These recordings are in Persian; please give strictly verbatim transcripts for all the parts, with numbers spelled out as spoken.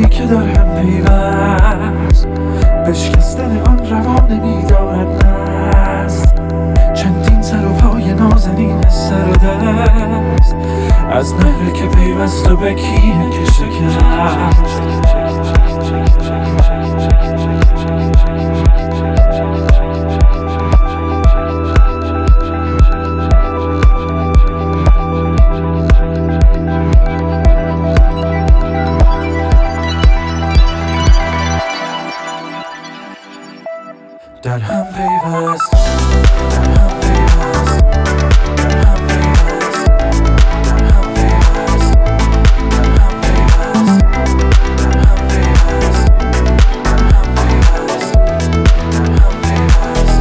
هایی که در هم پیوست، بشکستن آن روان میدارد نست. چندین سر و پای نازنین سر و دست، از نهر که پیوست و به کینه که شکست. در هم پیوست، در هم پیوست، در هم پیوست، در هم پیوست، در هم پیوست، در هم پیوست، در هم پیوست، در هم پیوست،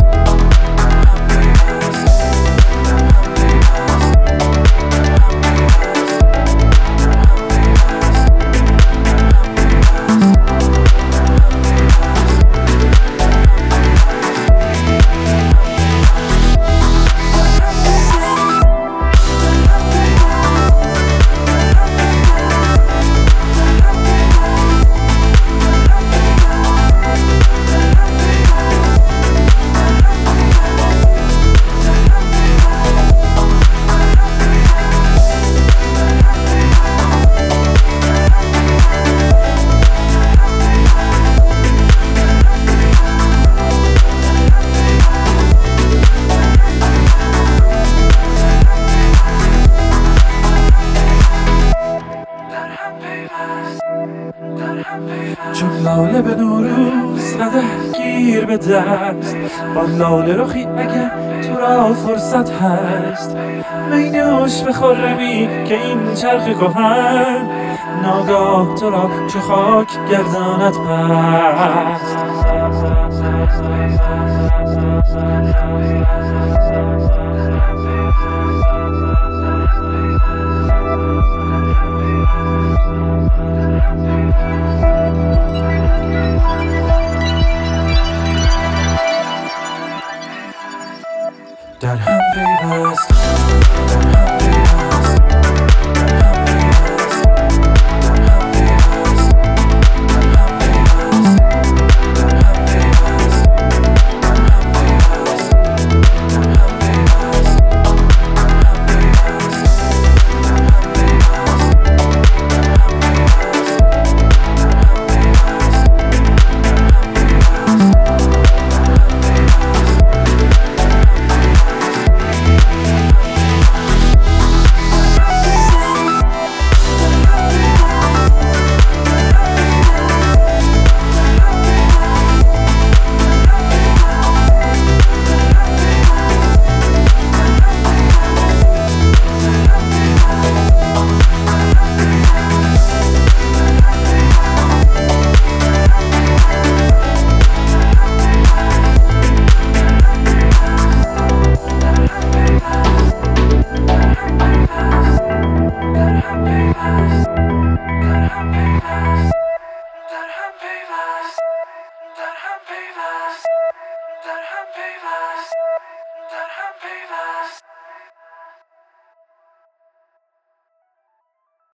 چون لاله به نوروز قدح گیر به دست، با لاله رخی اگه تو را فرصت هست، می نوش به خرمی که این چرخ کهن ناگاه تو را چو خاک گرداند پست. در هم پیوست، در هم پیوست، در هم پیوست، در هم پیوست، در هم پیوست، در هم پیوست، در هم پیوست، در هم پیوست، Darham Pivas, Darham Pivas.